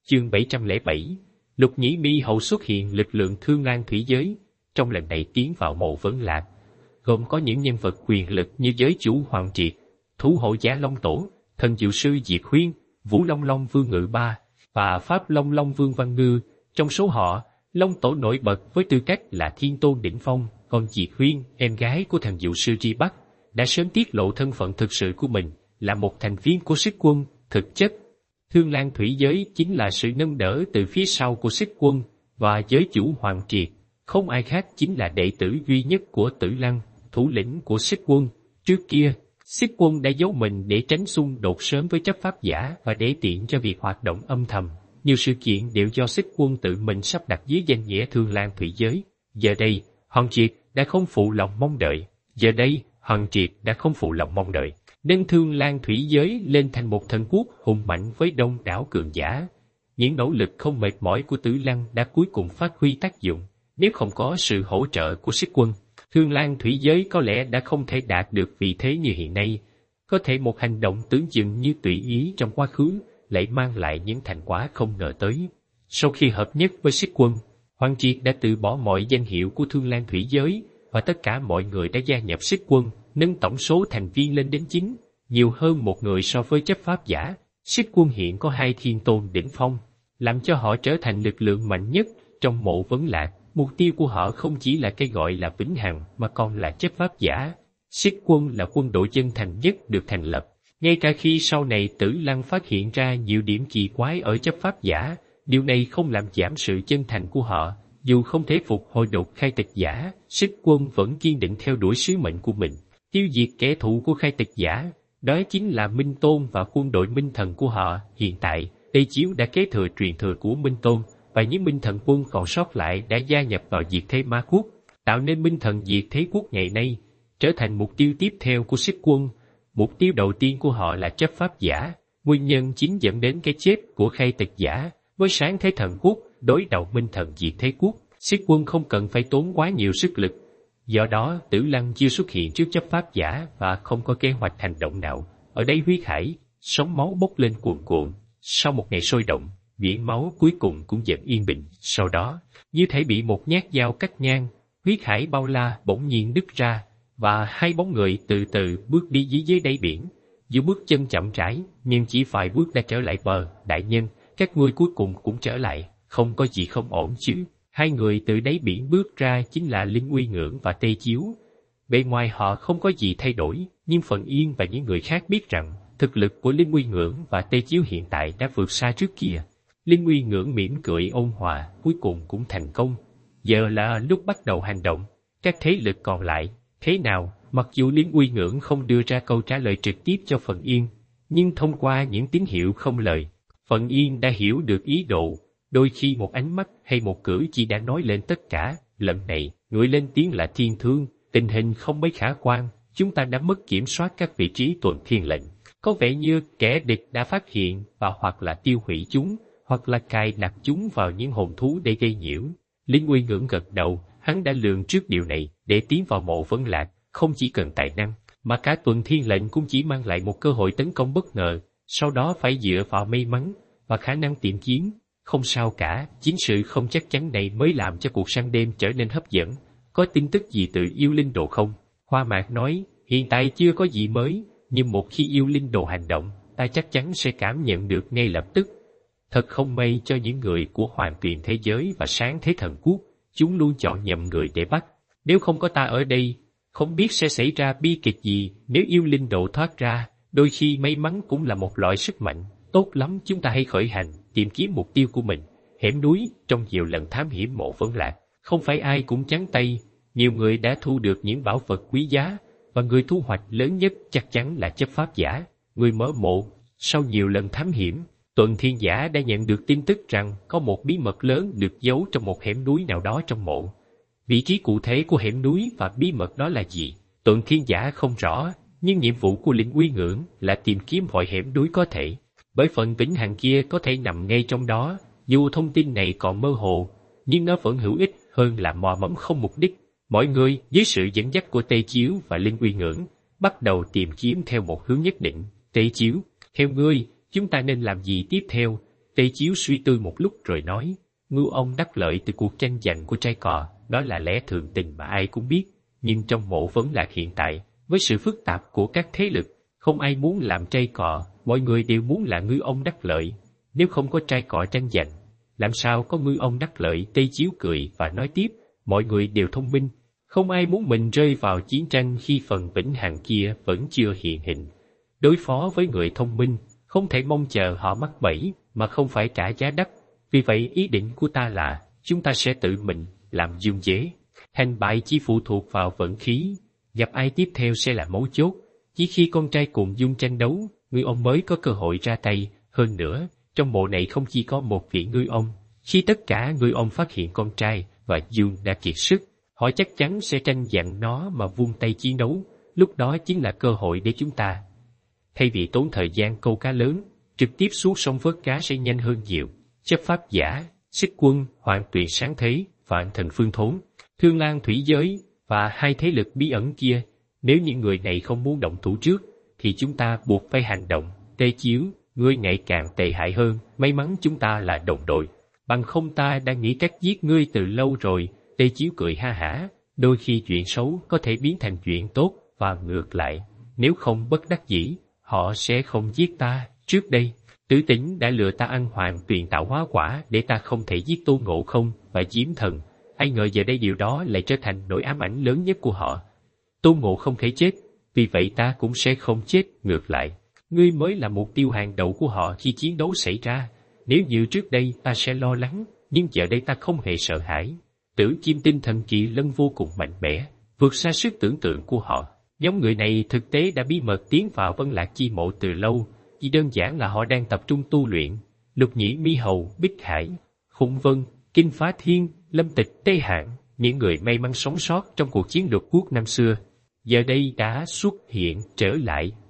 Chương 707, Lục Nhĩ Mi hậu xuất hiện lực lượng Thương Lan thủy giới, trong lần này tiến vào Mộ Vấn Lạc, gồm có những nhân vật quyền lực như giới chủ Hoàng Triệt, Thủ hộ giả Long Tổ, Thần Diệu Sư Diệt Huyên, Vũ Long Long Vương Ngự Ba và Pháp Long Long Vương Văn Ngư. Trong số họ, Long Tổ nổi bật với tư cách là Thiên Tôn đỉnh phong, còn Diệt Huyên, em gái của Thần Diệu Sư Tri Bắc, đã sớm tiết lộ thân phận thực sự của mình là một thành viên của Xích Quân. Thực chất, Thương Lan thủy giới chính là sự nâng đỡ từ phía sau của Xích Quân, và giới chủ Hoàng Triệt không ai khác chính là đệ tử duy nhất của Tử Lăng, thủ lĩnh của Xích Quân. Trước kia, Xích Quân đã giấu mình để tránh xung đột sớm với chấp pháp giả và để tiện cho việc hoạt động âm thầm. Nhiều sự kiện đều do Xích Quân tự mình sắp đặt dưới danh nghĩa Thương Lan thủy giới. Giờ đây, Hoàng Triệt đã không phụ lòng mong đợi, nâng Thương Lan thủy giới lên thành một thần quốc hùng mạnh với đông đảo cường giả. Những nỗ lực không mệt mỏi của Tử Lăng đã cuối cùng phát huy tác dụng. Nếu không có sự hỗ trợ của Xích Quân, Thương Lan thủy giới có lẽ đã không thể đạt được vị thế như hiện nay. Có thể một hành động tưởng chừng như tùy ý trong quá khứ lại mang lại những thành quả không ngờ tới. Sau khi hợp nhất với Xích Quân, Hoàng Triệt đã từ bỏ mọi danh hiệu của Thương Lan thủy giới, và tất cả mọi người đã gia nhập Xích Quân, nâng tổng số thành viên lên đến 9, nhiều hơn một người so với chấp pháp giả. Xích Quân hiện có 2 thiên tôn đỉnh phong, làm cho họ trở thành lực lượng mạnh nhất trong Mộ Vấn Lạc. Mục tiêu của họ không chỉ là cái gọi là vĩnh hằng mà còn là chấp pháp giả. Xích Quân là quân đội chân thành nhất được thành lập. Ngay cả khi sau này Tử Lăng phát hiện ra nhiều điểm kỳ quái ở chấp pháp giả, điều này không làm giảm sự chân thành của họ. Dù không thể phục hồi đột khai tịch giả, Xích Quân vẫn kiên định theo đuổi sứ mệnh của mình, tiêu diệt kẻ thù của khai tịch giả. Đó chính là Minh Tôn và quân đội Minh Thần của họ. Hiện tại, Tây Chiếu đã kế thừa truyền thừa của Minh Tôn, và những Minh Thần quân còn sót lại đã gia nhập vào diệt thế ma quốc, tạo nên Minh Thần diệt thế quốc ngày nay, trở thành mục tiêu tiếp theo của Xích Quân. Mục tiêu đầu tiên của họ là chấp pháp giả, nguyên nhân chính dẫn đến cái chết của khai tịch giả với sáng thế thần quốc đối đầu Minh Thần diệt thế quốc. Xích Quân không cần phải tốn quá nhiều sức lực, do đó Tử Lăng chưa xuất hiện trước chấp pháp giả và không có kế hoạch hành động nào. Ở đây huyết hải, sóng máu bốc lên cuồn cuộn. Sau một ngày sôi động, biển máu cuối cùng cũng dần yên bình. Sau đó, như thể bị một nhát dao cắt ngang, huyết hải bao la bỗng nhiên đứt ra, và 2 bóng người từ từ bước đi dưới đáy biển. Dù bước chân chậm rãi, nhưng chỉ vài bước đã trở lại bờ. Đại nhân, các ngươi cuối cùng cũng trở lại, không có gì không ổn chứ? 2 người từ đáy biển bước ra chính là Linh Uy Ngưỡng và Tây Chiếu. Bề ngoài họ không có gì thay đổi, nhưng Phần Yên và những người khác biết rằng thực lực của Linh Uy Ngưỡng và Tây Chiếu hiện tại đã vượt xa trước kia. Linh Uy Ngưỡng mỉm cười ôn hòa, cuối cùng cũng thành công. Giờ là lúc bắt đầu hành động. Các thế lực còn lại, thế nào? Mặc dù Linh Uy Ngưỡng không đưa ra câu trả lời trực tiếp cho Phần Yên, nhưng thông qua những tín hiệu không lời, Phần Yên đã hiểu được ý đồ. Đôi khi một ánh mắt hay một cử chỉ đã nói lên tất cả. Lần này, người lên tiếng là Thiên Thương. Tình hình không mấy khả quan, chúng ta đã mất kiểm soát các vị trí tuần thiên lệnh. Có vẻ như kẻ địch đã phát hiện và hoặc là tiêu hủy chúng, hoặc là cài đặt chúng vào những hồn thú để gây nhiễu. Linh Uy Ngưỡng gật đầu, hắn đã lường trước điều này. Để tiến vào Mộ Vấn Lạc, không chỉ cần tài năng, mà cả tuần thiên lệnh cũng chỉ mang lại một cơ hội tấn công bất ngờ, sau đó phải dựa vào may mắn và khả năng tìm kiếm. Không sao cả, chính sự không chắc chắn này mới làm cho cuộc săn đêm trở nên hấp dẫn. Có tin tức gì từ yêu linh đồ không? Hoa Mạc nói, hiện tại chưa có gì mới, nhưng một khi yêu linh đồ hành động, ta chắc chắn sẽ cảm nhận được ngay lập tức. Thật không may cho những người của Hoàng Tuyền thế giới và Sáng thế thần quốc, chúng luôn chọn nhầm người để bắt. Nếu không có ta ở đây, không biết sẽ xảy ra bi kịch gì. Nếu yêu linh đồ thoát ra, đôi khi may mắn cũng là một loại sức mạnh. Tốt lắm, chúng ta hãy khởi hành, tìm kiếm mục tiêu của mình. Hẻm núi, trong nhiều lần thám hiểm Mộ Vấn Lạc, không phải ai cũng trắng tay. Nhiều người đã thu được những bảo vật quý giá, và người thu hoạch lớn nhất chắc chắn là chấp pháp giả, người mở mộ. Sau nhiều lần thám hiểm, Tuần Thiên Giả đã nhận được tin tức rằng có một bí mật lớn được giấu trong một hẻm núi nào đó trong mộ. Vị trí cụ thể của hẻm núi và bí mật đó là gì, Tuần Thiên Giả không rõ, nhưng nhiệm vụ của Linh Uy Ngưỡng là tìm kiếm mọi hẻm núi có thể. Bởi phần vĩnh hằng kia có thể nằm ngay trong đó. Dù thông tin này còn mơ hồ, nhưng nó vẫn hữu ích hơn là mò mẫm không mục đích. Mọi người, dưới sự dẫn dắt của Tây Chiếu và Linh Uy Ngưỡng, bắt đầu tìm kiếm theo một hướng nhất định. Tây Chiếu, theo ngươi, chúng ta nên làm gì tiếp theo? Tây Chiếu suy tư một lúc rồi nói, ngưu ông đắc lợi từ cuộc tranh giành của trai cò, đó là lẽ thường tình mà ai cũng biết, nhưng trong Mộ Vấn Lạc hiện tại, với sự phức tạp của các thế lực, không ai muốn làm trai cò, mọi người đều muốn là ngưu ông đắc lợi. Nếu không có trai cò tranh giành, làm sao có ngưu ông đắc lợi? Tây Chiếu cười và nói tiếp, mọi người đều thông minh, không ai muốn mình rơi vào chiến tranh khi phần vĩnh hằng kia vẫn chưa hiện hình. Đối phó với người thông minh, không thể mong chờ họ mắc bẫy mà không phải trả giá đắt. Vì vậy ý định của ta là, chúng ta sẽ tự mình làm dung dế. Thành bại chỉ phụ thuộc vào vận khí, gặp ai tiếp theo sẽ là mấu chốt. Chỉ khi con trai cùng dung tranh đấu, ngưu ông mới có cơ hội ra tay. Hơn nữa, trong mộ này không chỉ có một vị ngưu ông. Khi tất cả ngưu ông phát hiện con trai và dung đã kiệt sức, họ chắc chắn sẽ tranh giành nó mà vung tay chiến đấu. Lúc đó chính là cơ hội để chúng ta. Thay vì tốn thời gian câu cá lớn, trực tiếp xuống sông vớt cá sẽ nhanh hơn nhiều. Chấp pháp giả, Xích Quân, Hoàng Tuyền Sáng Thế, Vạn Thần Phương Thốn, Thương Lan Thủy Giới và hai thế lực bí ẩn kia, nếu những người này không muốn động thủ trước, thì chúng ta buộc phải hành động. Tê Chiếu, ngươi ngày càng tệ hại hơn, may mắn chúng ta là đồng đội. Bằng không ta đã nghĩ cách giết ngươi từ lâu rồi. Tê Chiếu cười ha hả, đôi khi chuyện xấu có thể biến thành chuyện tốt và ngược lại. Nếu không bất đắc dĩ, họ sẽ không giết ta. Trước đây, Tử Tĩnh đã lừa ta ăn Hoàng Tuyền tạo hóa quả để ta không thể giết Tôn Ngộ Không và Chiếm Thần. Ai ngờ giờ đây điều đó lại trở thành nỗi ám ảnh lớn nhất của họ. Tôn Ngộ không thể chết, vì vậy ta cũng sẽ không chết. Ngược lại, ngươi mới là mục tiêu hàng đầu của họ khi chiến đấu xảy ra. Nếu như trước đây ta sẽ lo lắng, nhưng giờ đây ta không hề sợ hãi. Tử Kim Tinh Thần Kỳ Lân vô cùng mạnh mẽ, vượt xa sức tưởng tượng của họ. Nhóm người này thực tế đã bí mật tiến vào Vân Lạc Chi Mộ từ lâu, chỉ đơn giản là họ đang tập trung tu luyện. Lục Nhĩ Mi Hầu, Bích Hải, Khủng Vân, Kinh Phá Thiên, Lâm Tịch, Tây Hạng, những người may mắn sống sót trong cuộc chiến lục quốc năm xưa, giờ đây đã xuất hiện trở lại.